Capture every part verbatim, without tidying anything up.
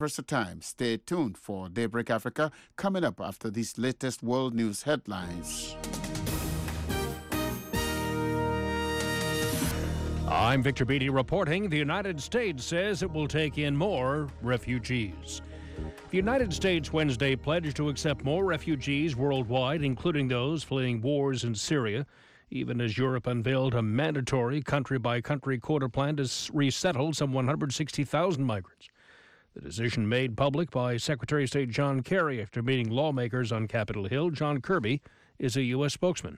Versatile. Stay tuned for Daybreak Africa coming up after these latest world news headlines. I'm Victor Beatty reporting. The United States says it will take in more refugees. The United States Wednesday pledged to accept more refugees worldwide, including those fleeing wars in Syria, even as Europe unveiled a mandatory country-by-country quota plan to resettle some one hundred sixty thousand migrants. The decision made public by Secretary of State John Kerry after meeting lawmakers on Capitol Hill. John Kirby is a U S spokesman.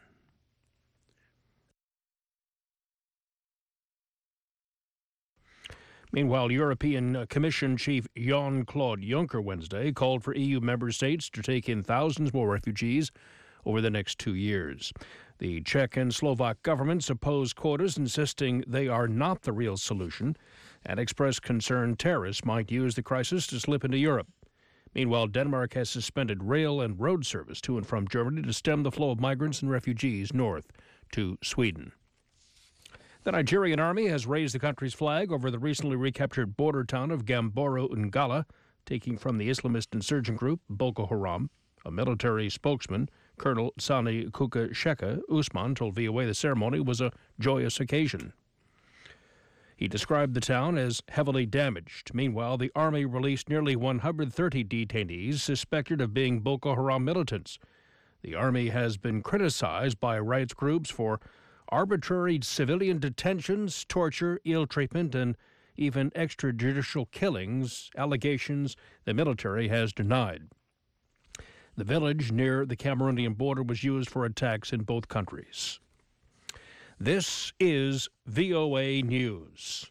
Meanwhile, European Commission Chief Jean-Claude Juncker Wednesday called for E U member states to take in thousands more refugees over the next two years. The Czech and Slovak governments oppose quotas, insisting they are not the real solution, and expressed concern terrorists might use the crisis to slip into Europe. Meanwhile, Denmark has suspended rail and road service to and from Germany to stem the flow of migrants and refugees north to Sweden. The Nigerian army has raised the country's flag over the recently recaptured border town of Gamboro Ngala, taking from the Islamist insurgent group Boko Haram. A military spokesman, Colonel Sani Kuka Sheka Usman, told V O A the ceremony was a joyous occasion. He described the town as heavily damaged. Meanwhile, the army released nearly one hundred thirty detainees suspected of being Boko Haram militants. The army has been criticized by rights groups for arbitrary civilian detentions, torture, ill treatment, and even extrajudicial killings, allegations the military has denied. The village near the Cameroonian border was used for attacks in both countries. This is V O A News.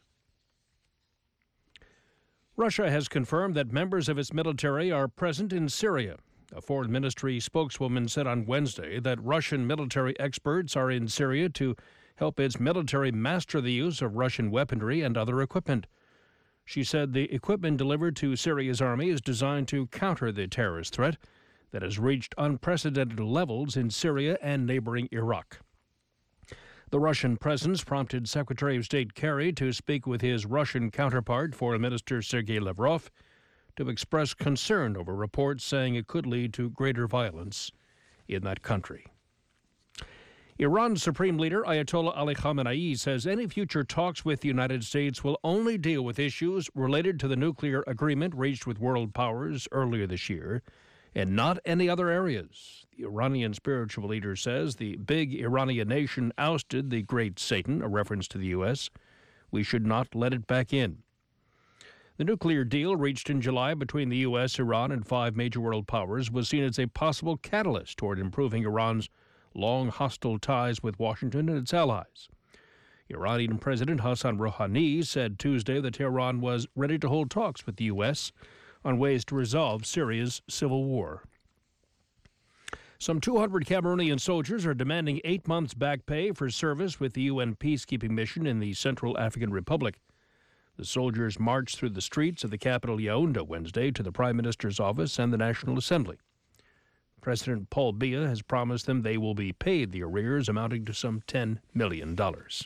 Russia has confirmed that members of its military are present in Syria. A foreign ministry spokeswoman said on Wednesday that Russian military experts are in Syria to help its military master the use of Russian weaponry and other equipment. She said the equipment delivered to Syria's army is designed to counter the terrorist threat that has reached unprecedented levels in Syria and neighboring Iraq. The Russian presence prompted Secretary of State Kerry to speak with his Russian counterpart, Foreign Minister Sergei Lavrov, to express concern over reports saying it could lead to greater violence in that country. Iran's Supreme Leader Ayatollah Ali Khamenei says any future talks with the United States will only deal with issues related to the nuclear agreement reached with world powers earlier this year, and not any other areas. The Iranian spiritual leader says the big Iranian nation ousted the great Satan, a reference to the U S. We should not let it back in. The nuclear deal reached in July between the U S, Iran, and five major world powers was seen as a possible catalyst toward improving Iran's long hostile ties with Washington and its allies. Iranian President Hassan Rouhani said Tuesday that Tehran was ready to hold talks with the U S on ways to resolve Syria's civil war. Some two hundred Cameroonian soldiers are demanding eight months back pay for service with the U N peacekeeping mission in the Central African Republic. The soldiers marched through the streets of the capital Yaoundé Wednesday to the Prime Minister's office and the National Assembly. President Paul Biya has promised them they will be paid the arrears amounting to some ten million dollars.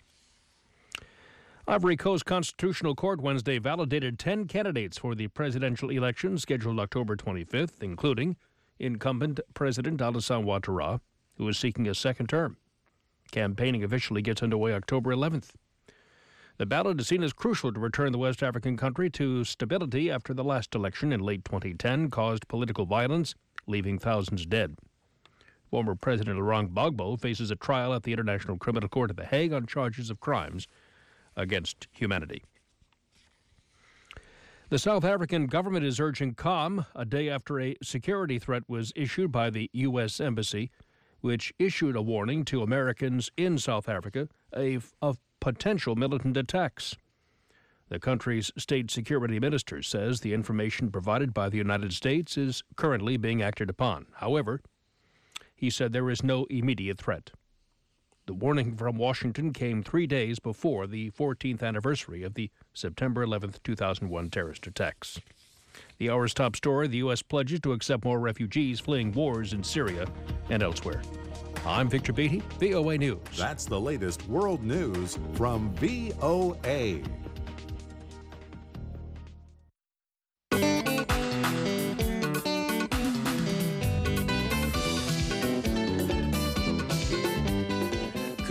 Ivory Coast Constitutional Court Wednesday validated ten candidates for the presidential election scheduled October twenty-fifth, including incumbent President Alassane Ouattara, who is seeking a second term. Campaigning officially gets underway October eleventh. The ballot is seen as crucial to return the West African country to stability after the last election in late twenty ten caused political violence, leaving thousands dead. Former President Laurent Gbagbo faces a trial at the International Criminal Court at The Hague on charges of crimes against humanity. The South African government is urging calm a day after a security threat was issued by the U S Embassy, which issued a warning to Americans in South Africa of, of potential militant attacks. The country's state security minister says the information provided by the United States is currently being acted upon. However, he said there is no immediate threat. The warning from Washington came three days before the fourteenth anniversary of the September eleventh, two thousand one terrorist attacks. The hour's top story, the U S pledges to accept more refugees fleeing wars in Syria and elsewhere. I'm Victor Beatty, V O A News. That's the latest world news from V O A.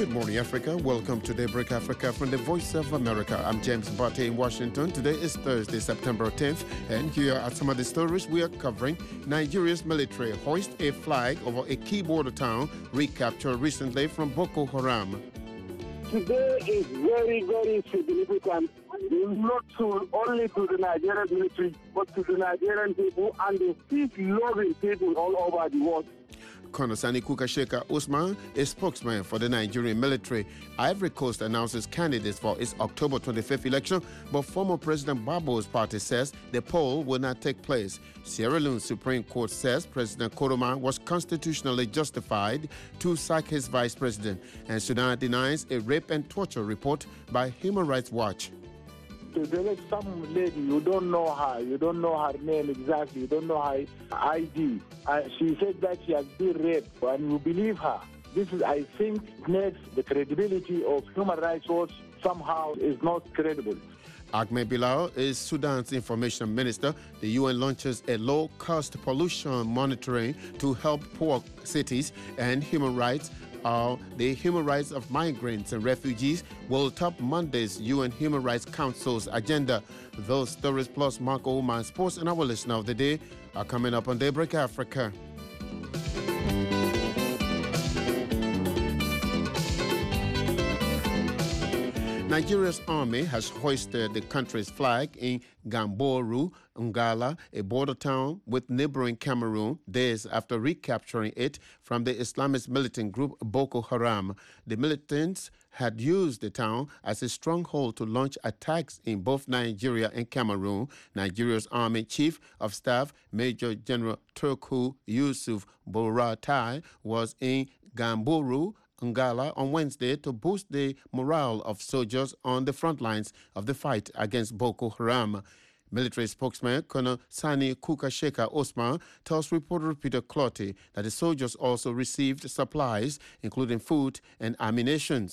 Good morning, Africa. Welcome to Daybreak Africa from the Voice of America. I'm James Bate in Washington. Today is Thursday, September tenth, and here are some of the stories we are covering. Nigeria's military hoist a flag over a key border town recaptured recently from Boko Haram. Today is very, very significant, not to, only to the Nigerian military, but to the Nigerian people and the peace-loving people all over the world. Colonel Sani Kukasheka Usman, a spokesman for the Nigerian military. Ivory Coast announces candidates for its October twenty-fifth election, but former President Babo's party says the poll will not take place. Sierra Leone Supreme Court says President Koroma was constitutionally justified to sack his vice president, and Sudan denies a rape and torture report by Human Rights Watch. There is some lady, you don't know her, you don't know her name exactly, you don't know her I D. Uh, she said that she has been raped, and you believe her. This is, I think, makes the credibility of Human Rights Watch somehow is not credible. Ahmed Bilal is Sudan's information minister. The U N launches a low-cost pollution monitoring to help poor cities, and human rights. Uh, the human rights of migrants and refugees will top Monday's U N Human Rights Council's agenda. Those stories plus Mark Oman Sports and our listener of the day are coming up on Daybreak Africa. Nigeria's army has hoisted the country's flag in Gamboru, Ngala, a border town with neighboring Cameroon, days after recapturing it from the Islamist militant group Boko Haram. The militants had used the town as a stronghold to launch attacks in both Nigeria and Cameroon. Nigeria's Army Chief of Staff, Major General Turku Yusuf Buratai, was in Gamboru, Ngala on Wednesday to boost the morale of soldiers on the front lines of the fight against Boko Haram. Military spokesman Colonel Sani Kukasheka Osman tells reporter Peter Clotty that the soldiers also received supplies, including food and ammunition.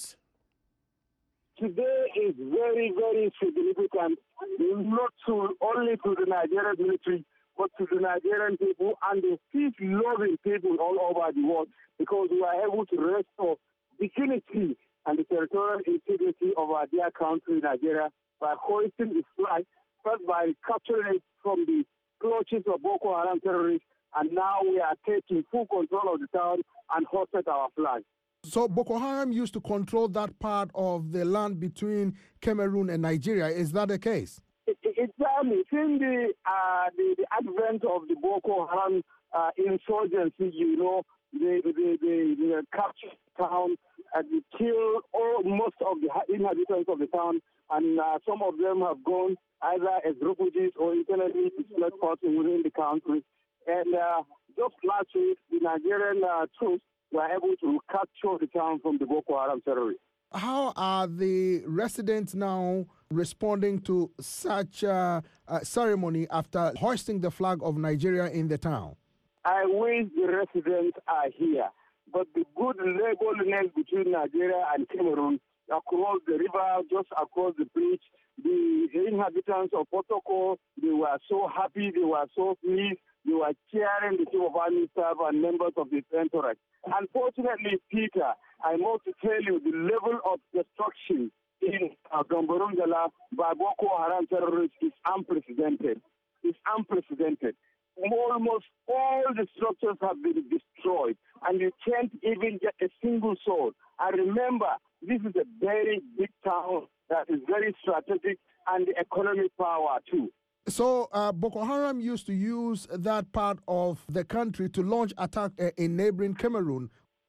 Today is very, very significant, not to, only to the Nigerian military, but to the Nigerian people and the peace-loving people all over the world, because we are able to restore dignity and the territorial integrity of our dear country, Nigeria, by hoisting its flag, first by capturing it from the clutches of Boko Haram terrorists, and now we are taking full control of the town and hoisted our flag. So Boko Haram used to control that part of the land between Cameroon and Nigeria. Is that the case? Exactly. Since the, uh, the, the advent of the Boko Haram uh, insurgency, you know, they, they, they, they captured the town and they killed all, most of the inhabitants of the town, and uh, some of them have gone either as refugees or internally displaced persons within the country. And uh, just last week, the Nigerian uh, troops were able to capture the town from the Boko Haram terrorists. How are the residents now responding to such uh, a ceremony after hoisting the flag of Nigeria in the town? I wish the residents are here, but the good neighborliness between Nigeria and Cameroon, across the river, just across the bridge, the inhabitants of Potoko, they were so happy, they were so pleased, they were cheering the chief of army staff and members of the entourage. Unfortunately, Peter, I must tell you, the level of destruction in uh, Gamborongala by Boko Haram terrorists is unprecedented. It's unprecedented. Almost all the structures have been destroyed, and you can't even get a single soul. And remember, this is a very big town that is very strategic and the economic power too. So uh, Boko Haram used to use that part of the country to launch attack uh, in neighboring Cameroon.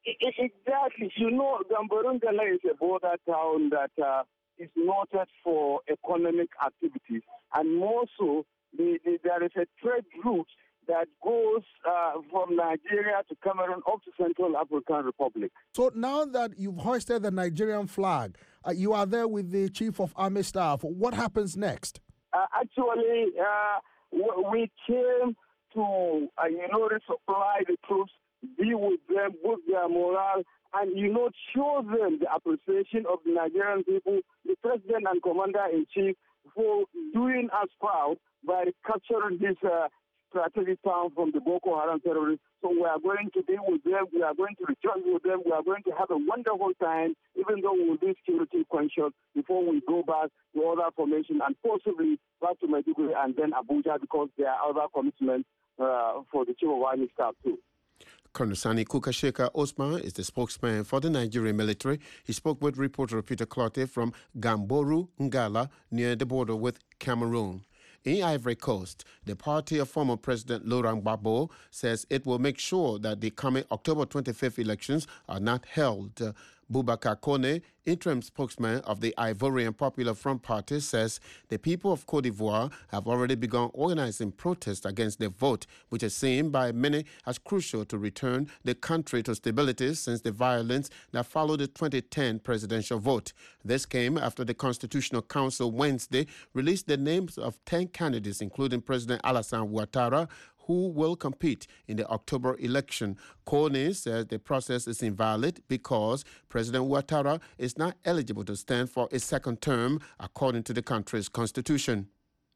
Exactly. You know, Gamborongala is a border town that uh, is noted for economic activities, and more so, the, the, there is a trade route that goes uh, from Nigeria to Cameroon up to Central African Republic. So now that you've hoisted the Nigerian flag, uh, you are there with the Chief of Army Staff. What happens next? Uh, actually, uh, we came to, uh, you know, resupply the troops, be with them, boost their morale, and, you know, show them the appreciation of the Nigerian people, the President and Commander-in-Chief, for doing us proud by capturing this uh, strategic town from the Boko Haram terrorists. So we are going to be with them. We are going to rejoice with them. We are going to have a wonderful time, even though we will be security conscious before we go back to other formations and possibly back to Maiduguri and then Abuja, because there are other commitments uh, for the Chief of Army Staff too. Colonel Sani Kukasheka Osman is the spokesman for the Nigerian military. He spoke with reporter Peter Clotte from Gamboru, Ngala, near the border with Cameroon. In Ivory Coast, the party of former President Laurent Gbagbo says it will make sure that the coming October twenty-fifth elections are not held. Uh, Boubacar Kone, interim spokesman of the Ivorian Popular Front Party, says the people of Côte d'Ivoire have already begun organizing protests against the vote, which is seen by many as crucial to return the country to stability since the violence that followed the twenty ten presidential vote. This came after the Constitutional Council Wednesday released the names of ten candidates, including President Alassane Ouattara, who will compete in the October election. Kone says the process is invalid because President Ouattara is not eligible to stand for a second term, according to the country's constitution.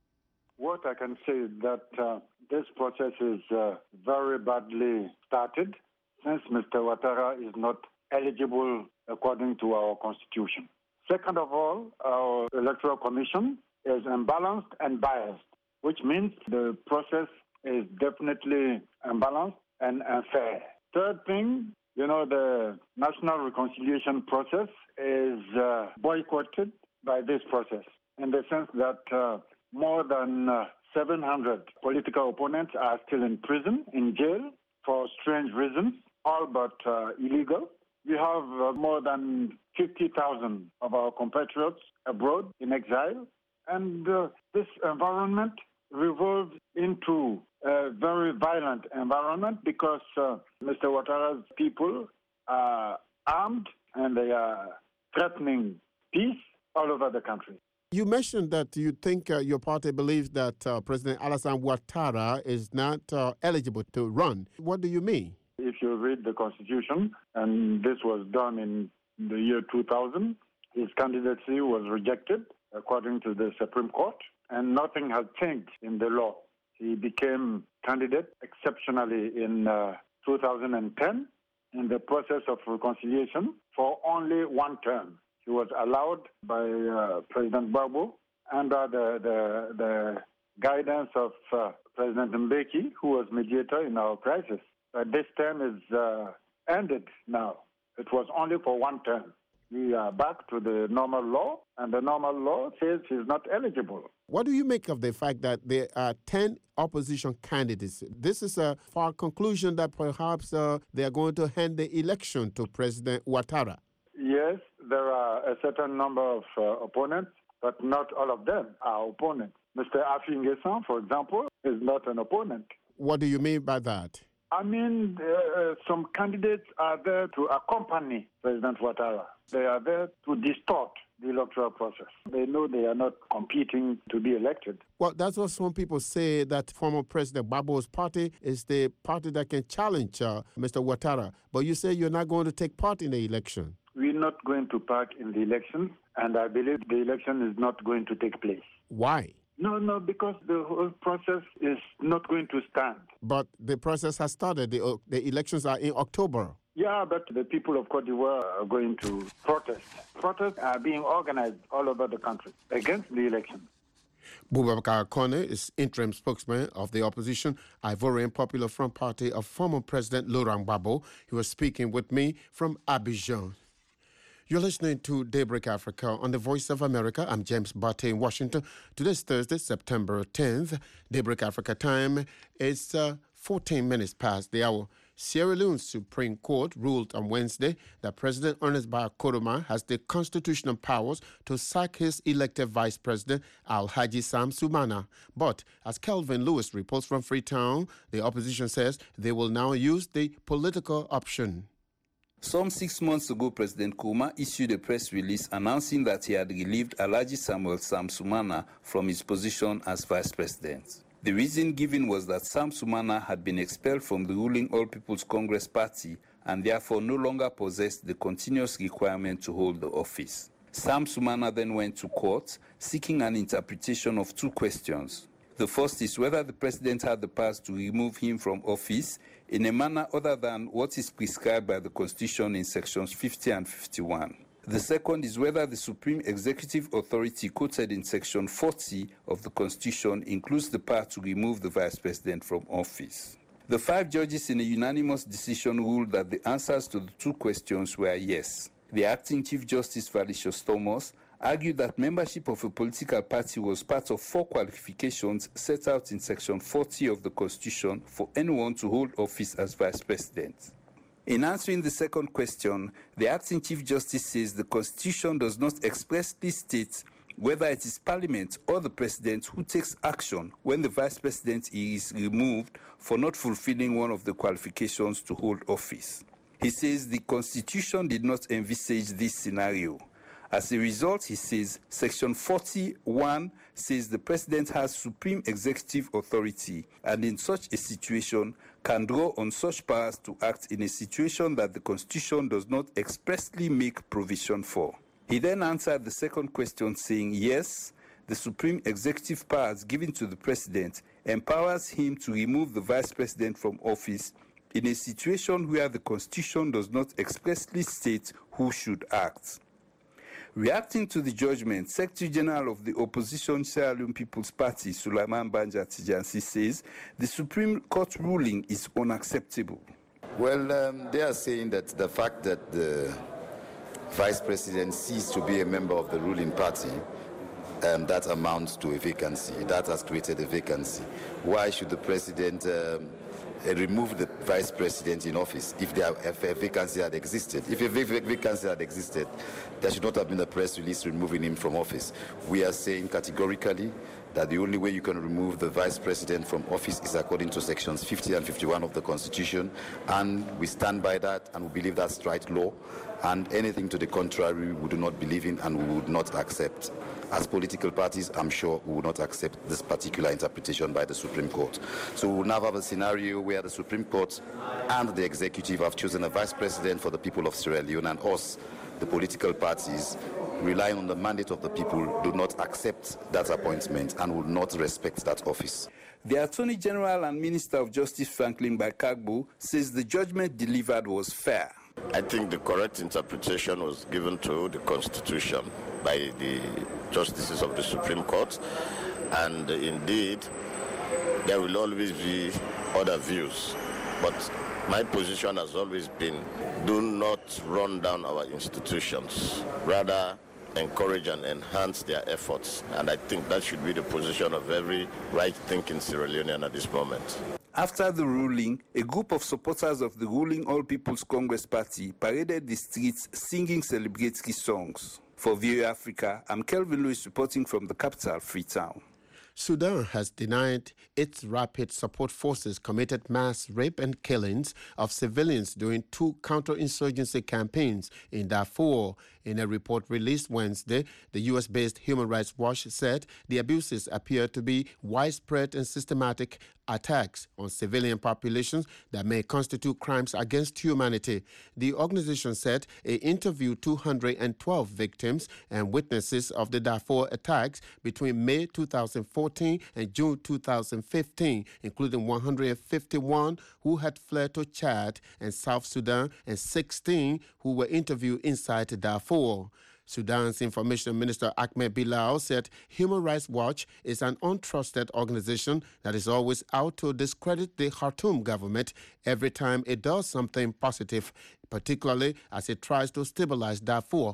What I can say is that uh, this process is uh, very badly started, since Mister Ouattara is not eligible according to our constitution. Second of all, our electoral commission is imbalanced and biased, which means the process is definitely unbalanced and unfair. Third thing, you know, the national reconciliation process is uh, boycotted by this process, in the sense that uh, more than uh, seven hundred political opponents are still in prison, in jail, for strange reasons, all but uh, illegal. We have uh, more than fifty thousand of our compatriots abroad in exile, and uh, this environment revolved into a very violent environment because uh, Mister Ouattara's people are armed and they are threatening peace all over the country. You mentioned that you think uh, your party believes that uh, President Alassane Ouattara is not uh, eligible to run. What do you mean? If you read the Constitution, and this was done in the year two thousand, his candidacy was rejected according to the Supreme Court, and nothing has changed in the law. He became candidate exceptionally in uh, two thousand ten in the process of reconciliation for only one term. He was allowed by uh, President Gbagbo under the, the, the guidance of uh, President Mbeki, who was mediator in our crisis. But this term is uh, ended now. It was only for one term. We are back to the normal law, and the normal law says he's not eligible. What do you make of the fact that there are ten opposition candidates? This is a far conclusion that perhaps uh, they are going to hand the election to President Ouattara. Yes, there are a certain number of uh, opponents, but not all of them are opponents. Mister Afi N'Guessan, for example, is not an opponent. What do you mean by that? I mean, uh, some candidates are there to accompany President Ouattara. They are there to distort the electoral process. They know they are not competing to be elected. Well, that's what some people say, that former President Gbagbo's party is the party that can challenge uh, Mister Ouattara. But you say you're not going to take part in the election. We're not going to part in the elections, and I believe the election is not going to take place. Why? No, no, because the whole process is not going to stand. But the process has started. The, uh, the elections are in October. Yeah, but the people of Côte d'Ivoire are going to protest. Protests are being organized all over the country against the election. Boubacar Kone is interim spokesman of the opposition Ivorian Popular Front Party of former President Laurent Gbagbo. He was speaking with me from Abidjan. You're listening to Daybreak Africa on the Voice of America. I'm James Bate in Washington. Today's Thursday, September tenth. Daybreak Africa time is uh, fourteen minutes past the hour. Sierra Leone's Supreme Court ruled on Wednesday that President Ernest Bai Koroma has the constitutional powers to sack his elected vice president, Alhaji Sam Sumana. But as Kelvin Lewis reports from Freetown, the opposition says they will now use the political option. Some six months ago, President Koroma issued a press release announcing that he had relieved Alhaji Samuel Sam Sumana from his position as vice president. The reason given was that Sam Sumana had been expelled from the ruling All People's Congress Party and therefore no longer possessed the continuous requirement to hold the office. Sam Sumana then went to court seeking an interpretation of two questions. The first is whether the president had the power to remove him from office in a manner other than what is prescribed by the Constitution in sections fifty and fifty-one. The second is whether the Supreme Executive Authority quoted in section forty of the Constitution includes the power to remove the vice president from office. The five judges in a unanimous decision ruled that the answers to the two questions were yes. The acting Chief Justice Valicious Thomas argued that membership of a political party was part of four qualifications set out in section forty of the Constitution for anyone to hold office as vice president. In answering the second question, the acting Chief Justice says the Constitution does not expressly state whether it is Parliament or the President who takes action when the Vice President is removed for not fulfilling one of the qualifications to hold office. He says the Constitution did not envisage this scenario. As a result, he says, Section forty-one says the President has supreme executive authority and in such a situation can draw on such powers to act in a situation that the Constitution does not expressly make provision for. He then answered the second question saying, yes, the supreme executive powers given to the President empowers him to remove the Vice President from office in a situation where the Constitution does not expressly state who should act. Reacting to the judgment, Secretary General of the opposition Sierra Leone People's Party, Sulaiman Banja Tijansi, says the Supreme Court ruling is unacceptable. Well, um, they are saying that the fact that the Vice President ceased to be a member of the ruling party, um, that amounts to a vacancy. That has created a vacancy. Why should the President um, remove the Vice President in office if, there, if a vacancy had existed? If a vac vacancy had existed, there should not have been a press release removing him from office. We are saying categorically that the only way you can remove the Vice President from office is according to sections fifty and fifty-one of the Constitution, and we stand by that, and we believe that's right law, and anything to the contrary we do not believe in and we would not accept. As political parties, I'm sure we will not accept this particular interpretation by the Supreme Court. So we will now have a scenario where the Supreme Court and the executive have chosen a vice president for the people of Sierra Leone, and us, the political parties, relying on the mandate of the people, do not accept that appointment and will not respect that office. The Attorney General and Minister of Justice Franklin Bakagbo says the judgment delivered was fair. I think the correct interpretation was given to the Constitution by the justices of the Supreme Court, and indeed there will always be other views, but my position has always been, do not run down our institutions, rather encourage and enhance their efforts, and I think that should be the position of every right-thinking Sierra Leonean at this moment. After the ruling, a group of supporters of the ruling All People's Congress Party paraded the streets singing celebratory songs. For V O A Africa, I'm Kelvin Lewis reporting from the capital, Freetown. Sudan has denied its rapid support forces committed mass rape and killings of civilians during two counterinsurgency campaigns in Darfur. In a report released Wednesday, the U S-based Human Rights Watch said the abuses appear to be widespread and systematic attacks on civilian populations that may constitute crimes against humanity. The organization said it interviewed two hundred twelve victims and witnesses of the Darfur attacks between May two thousand fourteen and June two thousand fifteen, including one hundred fifty-one who had fled to Chad and South Sudan and sixteen who were interviewed inside Darfur. Sudan's Information Minister Ahmed Bilal said Human Rights Watch is an untrusted organization that is always out to discredit the Khartoum government every time it does something positive, particularly as it tries to stabilize Darfur.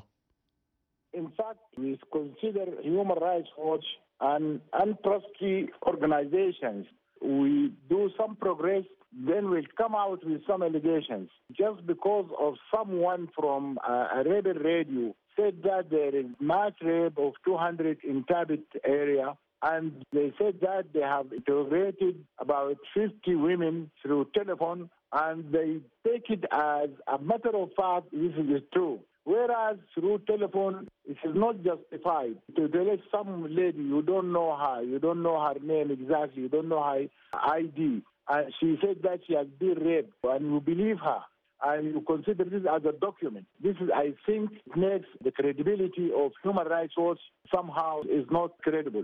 In fact, we consider Human Rights Watch an untrustworthy organization. We do some progress, then we'll come out with some allegations. Just because of someone from uh, a rebel radio said that there is mass rape of two hundred in Tabit area, and they said that they have interrogated about fifty women through telephone, and they take it as a matter of fact this is true. Whereas through telephone, it is not justified to delete some lady, you don't know her, you don't know her name exactly, you don't know her I D. And she said that she has been raped, and you believe her, and you consider this as a document. This is, I think, makes the credibility of Human Rights Watch somehow is not credible.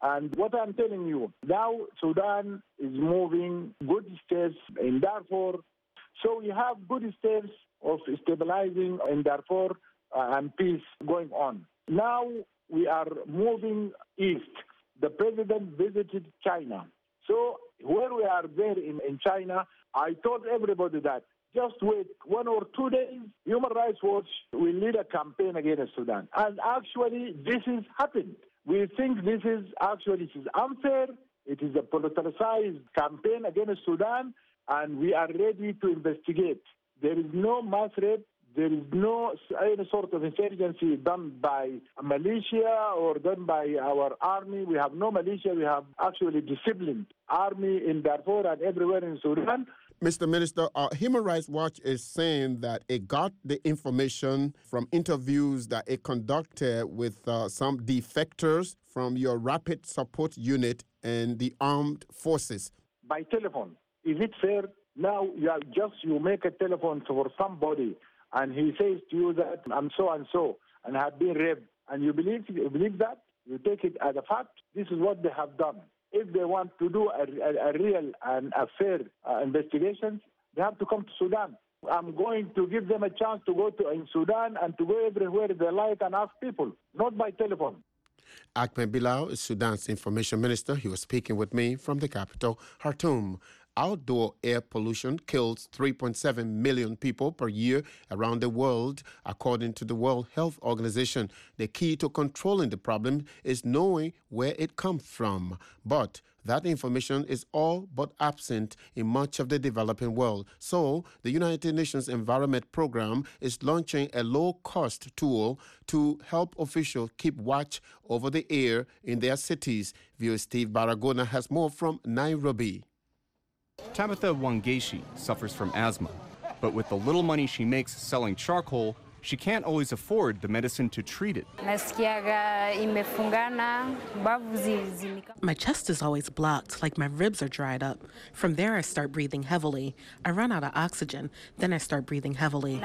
And what I'm telling you, now Sudan is moving good steps in Darfur. So we have good steps of stabilizing in Darfur uh, and peace going on. Now we are moving east. The president visited China. So where we are there in, in China, I told everybody that just wait one or two days, Human Rights Watch will lead a campaign against Sudan. And actually, this has happened. We think this is actually this is unfair. It is a politicized campaign against Sudan, and we are ready to investigate. There is no mass rape. There is no any sort of insurgency done by a militia or done by our army. We have no militia. We have actually disciplined army in Darfur and everywhere in Sudan. Mister Minister, uh, Human Rights Watch is saying that it got the information from interviews that it conducted with uh, some defectors from your Rapid Support Unit and the armed forces. By telephone. Is it fair? Now you are just you make a telephone for somebody and he says to you that I'm so and so and have been raped, and you believe you believe that? You take it as a fact? This is what they have done. If they want to do a, a, a real and a fair uh, investigation, they have to come to Sudan. I'm going to give them a chance to go to in Sudan and to go everywhere they like and ask people, not by telephone. Ahmed Bilal is Sudan's information minister. He was speaking with me from the capital, Khartoum. Outdoor air pollution kills three point seven million people per year around the world, according to the World Health Organization. The key to controlling the problem is knowing where it comes from. But that information is all but absent in much of the developing world. So, the United Nations Environment Program is launching a low-cost tool to help officials keep watch over the air in their cities. V O A Steve Baragona has more from Nairobi. Tabitha Wangeshi suffers from asthma, but with the little money she makes selling charcoal, she can't always afford the medicine to treat it. My chest is always blocked, like my ribs are dried up. From there, I start breathing heavily. I run out of oxygen, then I start breathing heavily.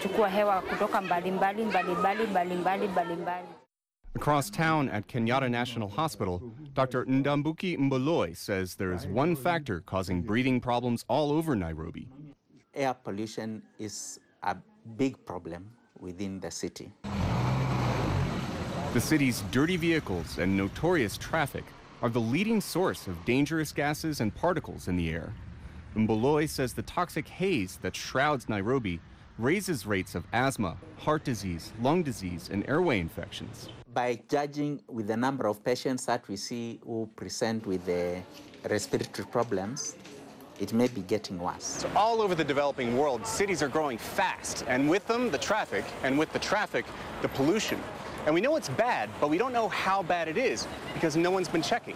Across town at Kenyatta National Hospital, Doctor Ndambuki Mboloi says there is one factor causing breathing problems all over Nairobi. Air pollution is a big problem within the city. The city's dirty vehicles and notorious traffic are the leading source of dangerous gases and particles in the air. Mboloi says the toxic haze that shrouds Nairobi raises rates of asthma, heart disease, lung disease, and airway infections. By judging with the number of patients that we see who present with the respiratory problems, it may be getting worse. So all over the developing world, cities are growing fast, and with them, the traffic, and with the traffic, the pollution. And we know it's bad, but we don't know how bad it is because no one's been checking.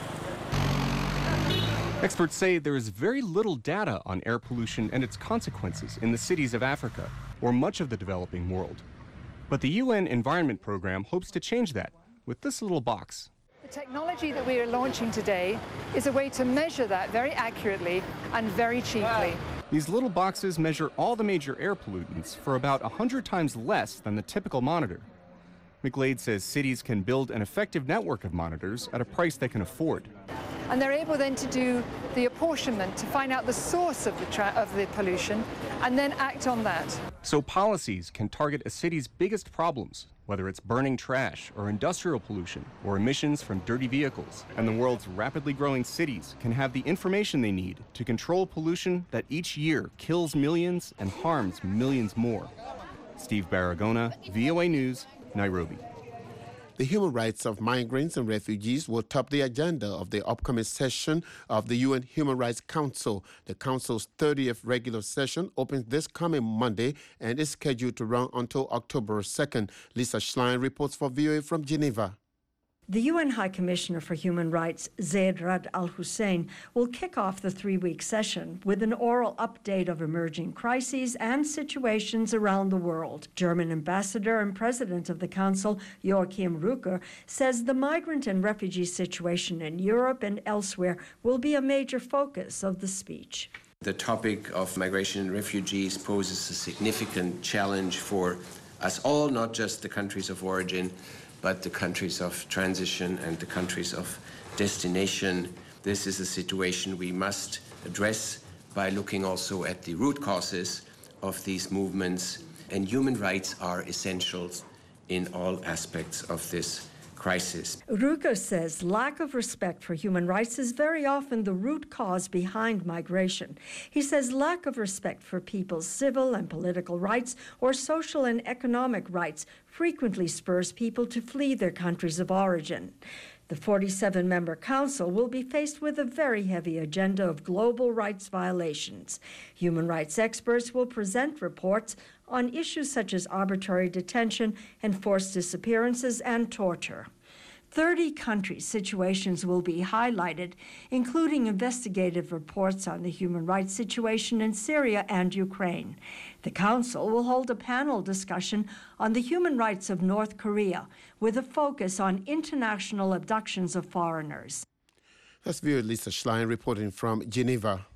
Experts say there is very little data on air pollution and its consequences in the cities of Africa or much of the developing world. But the U N Environment Program hopes to change that with this little box. The technology that we are launching today is a way to measure that very accurately and very cheaply. These little boxes measure all the major air pollutants for about one hundred times less than the typical monitor. McGlade says cities can build an effective network of monitors at a price they can afford. And they're able then to do the apportionment to find out the source of the, tra of the pollution and then act on that. So policies can target a city's biggest problems, whether it's burning trash or industrial pollution or emissions from dirty vehicles. And the world's rapidly growing cities can have the information they need to control pollution that each year kills millions and harms millions more. Steve Baragona, V O A News, Nairobi. The human rights of migrants and refugees will top the agenda of the upcoming session of the U N Human Rights Council. The Council's thirtieth regular session opens this coming Monday and is scheduled to run until October second. Lisa Schlein reports for V O A from Geneva. The U N High Commissioner for Human Rights, Zeid Ra'ad Al Hussein, will kick off the three-week session with an oral update of emerging crises and situations around the world. German ambassador and president of the Council, Joachim Rücker, says the migrant and refugee situation in Europe and elsewhere will be a major focus of the speech. The topic of migration and refugees poses a significant challenge for us all, not just the countries of origin, but the countries of transition and the countries of destination. This is a situation we must address by looking also at the root causes of these movements, and human rights are essential in all aspects of this crisis. Ruger says lack of respect for human rights is very often the root cause behind migration. He says lack of respect for people's civil and political rights or social and economic rights frequently spurs people to flee their countries of origin. The forty-seven member council will be faced with a very heavy agenda of global rights violations. Human rights experts will present reports on issues such as arbitrary detention, enforced disappearances, and torture. thirty countries' situations will be highlighted, including investigative reports on the human rights situation in Syria and Ukraine. The Council will hold a panel discussion on the human rights of North Korea, with a focus on international abductions of foreigners. That's viewer Lisa Schlein reporting from Geneva.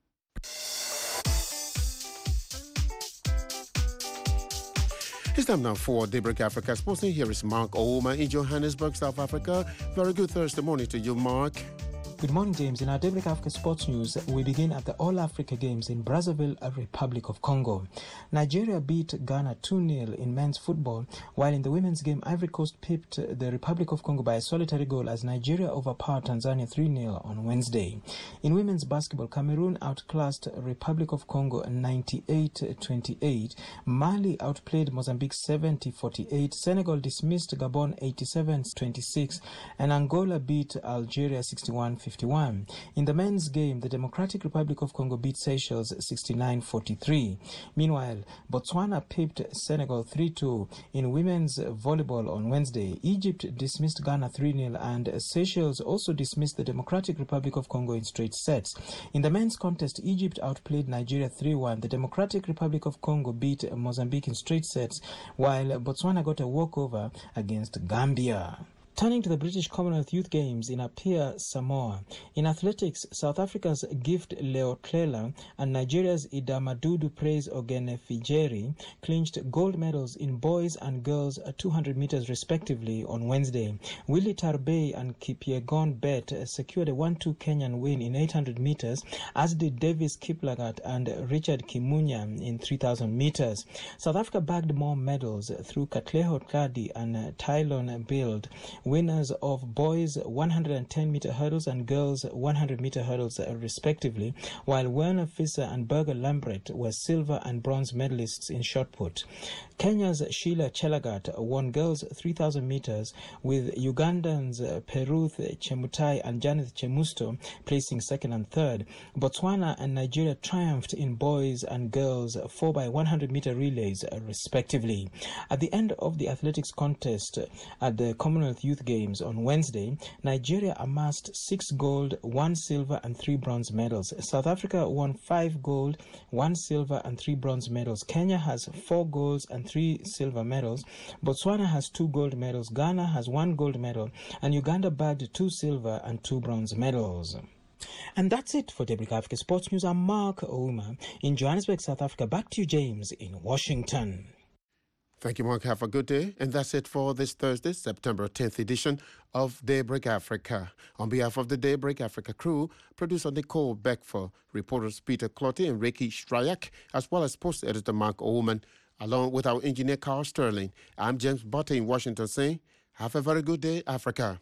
It's time now for Daybreak Africa Sports. Here is Mark Ouma in Johannesburg, South Africa. Very good Thursday morning to you, Mark. Good morning, James. In our Daybreak Africa Sports News, we begin at the All-Africa Games in Brazzaville, Republic of Congo. Nigeria beat Ghana two nil in men's football, while in the women's game, Ivory Coast pipped the Republic of Congo by a solitary goal as Nigeria overpowered Tanzania three nil on Wednesday. In women's basketball, Cameroon outclassed Republic of Congo ninety-eight twenty-eight. Mali outplayed Mozambique seventy forty-eight. Senegal dismissed Gabon eighty-seven twenty-six, and Angola beat Algeria sixty-one fifty-one. In the men's game, the Democratic Republic of Congo beat Seychelles sixty-nine forty-three. Meanwhile, Botswana pipped Senegal three two. In women's volleyball on Wednesday, Egypt dismissed Ghana three nil, and Seychelles also dismissed the Democratic Republic of Congo in straight sets. In the men's contest, Egypt outplayed Nigeria three one. The Democratic Republic of Congo beat Mozambique in straight sets, while Botswana got a walkover against Gambia. Turning to the British Commonwealth Youth Games in Apia, Samoa. In athletics, South Africa's Gift Leotlela and Nigeria's Idamadudu Praise Ogenefijeri clinched gold medals in boys and girls two hundred meters respectively on Wednesday. Willie Tarbey and Kipyegon Bet secured a one two Kenyan win in eight hundred meters, as did Davis Kiplagat and Richard Kimunya in three thousand meters. South Africa bagged more medals through Katleho Tladi and Tylon Build, winners of boys one hundred ten meter hurdles and girls one hundred meter hurdles respectively, while Werner Fisser and Berger Lambret were silver and bronze medalists in shot put. Kenya's Sheila Chelagat won girls three thousand meters, with Ugandans Peruth Chemutai and Janeth Chemusto placing second and third. Botswana and Nigeria triumphed in boys and girls four by one hundred meter relays respectively. At the end of the athletics contest at the Commonwealth Youth Games on Wednesday, Nigeria amassed six gold, one silver and three bronze medals. South Africa won five gold, one silver and three bronze medals. Kenya has four golds and three silver medals. Botswana has two gold medals. Ghana has one gold medal, and Uganda bagged two silver and two bronze medals. And that's it for Daybreak Africa Sports News. I'm Mark Ouma in Johannesburg, South Africa. Back to you, James, in Washington. Thank you, Mark. Have a good day. And that's it for this Thursday, September tenth edition of Daybreak Africa. On behalf of the Daybreak Africa crew, producer Nicole Beckford, reporters Peter Clotty and Ricky Stryak, as well as post editor Mark Oman, along with our engineer Carl Sterling. I'm James Butter in Washington saying, have a very good day, Africa.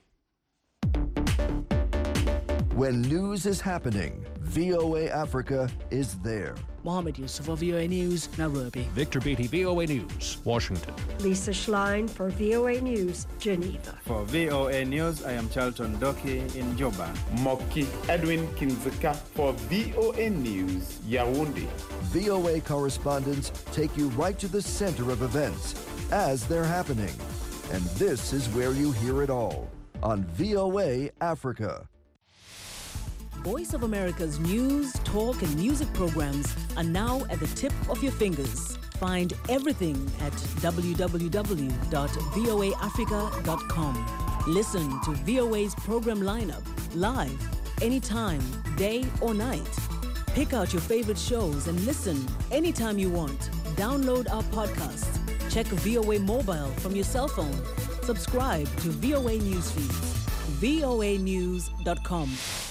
When news is happening, V O A Africa is there. Mohammed Yusuf for V O A News, Nairobi. Victor Beatty, V O A News, Washington. Lisa Schlein for V O A News, Geneva. For V O A News, I am Charlton Doki in Juba. Moki Edwin Kinzika for V O A News, Yaoundé. V O A correspondents take you right to the center of events as they're happening. And this is where you hear it all on V O A Africa. Voice of America's news, talk, and music programs are now at the tip of your fingers. Find everything at w w w dot v o a africa dot com. Listen to V O A's program lineup live, anytime, day or night. Pick out your favorite shows and listen anytime you want. Download our podcast. Check V O A Mobile from your cell phone. Subscribe to V O A News Feeds. V O A news dot com.